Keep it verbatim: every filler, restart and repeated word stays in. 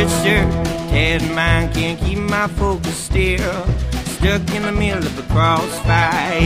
mister. Tattered mind can't keep my focus still. Stuck in the middle of a crossfire.